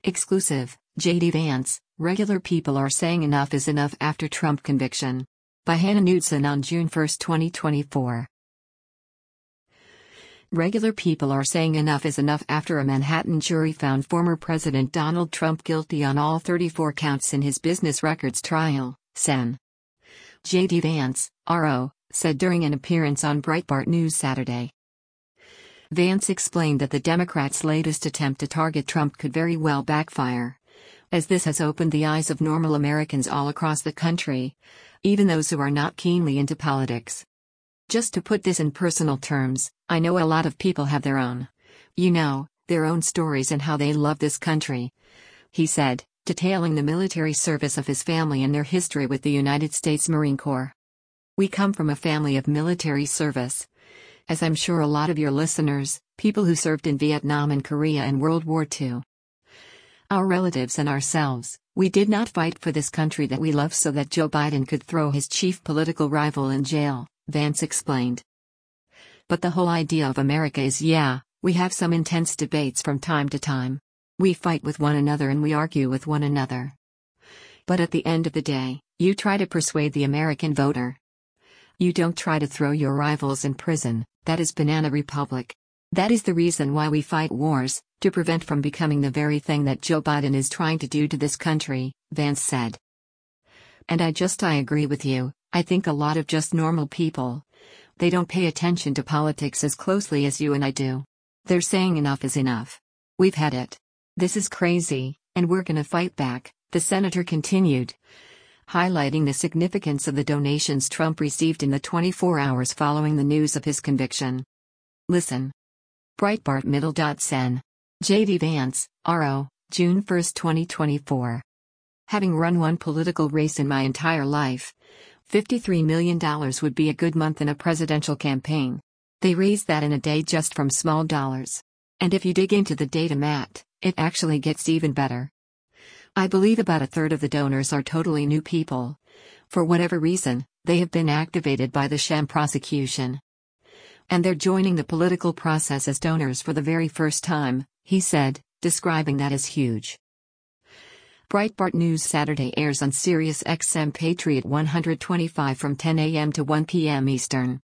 Exclusive, J.D. Vance, regular people are saying enough is enough after Trump conviction. By Hannah Knudsen on June 1, 2024. Regular people are saying enough is enough after a Manhattan jury found former President Donald Trump guilty on all 34 counts in his business records trial, Sen. J.D. Vance, R.O., said during an appearance on Breitbart News Saturday. Vance explained that the Democrats' latest attempt to target Trump could very well backfire, as this has opened the eyes of normal Americans all across the country, even those who are not keenly into politics. Just to put this in personal terms, I know a lot of people have their own stories and how they love this country, he said, detailing the military service of his family and their history with the United States Marine Corps. We come from a family of military service. As I'm sure a lot of your listeners, people who served in Vietnam and Korea and World War II. Our relatives and ourselves, we did not fight for this country that we love so that Joe Biden could throw his chief political rival in jail, Vance explained. But the whole idea of America is we have some intense debates from time to time. We fight with one another and we argue with one another. But at the end of the day, you try to persuade the American voter. You don't try to throw your rivals in prison. That is banana republic. That is the reason why we fight wars, to prevent from becoming the very thing that Joe Biden is trying to do to this country, Vance said. And I agree with you. I think a lot of just normal people, they don't pay attention to politics as closely as you and I do. They're saying enough is enough. We've had it. This is crazy, and we're gonna fight back, the senator continued, highlighting the significance of the donations Trump received in the 24 hours following the news of his conviction. Listen. Breitbart Middle.Sen. J.D. Vance, R.O., June 1, 2024. Having run one political race in my entire life, $53 million would be a good month in a presidential campaign. They raised that in a day just from small dollars. And if you dig into the data, Matt, it actually gets even better. I believe about a third of the donors are totally new people. For whatever reason, they have been activated by the sham prosecution. And they're joining the political process as donors for the very first time, he said, describing that as huge. Breitbart News Saturday airs on Sirius XM Patriot 125 from 10 a.m. to 1 p.m. Eastern.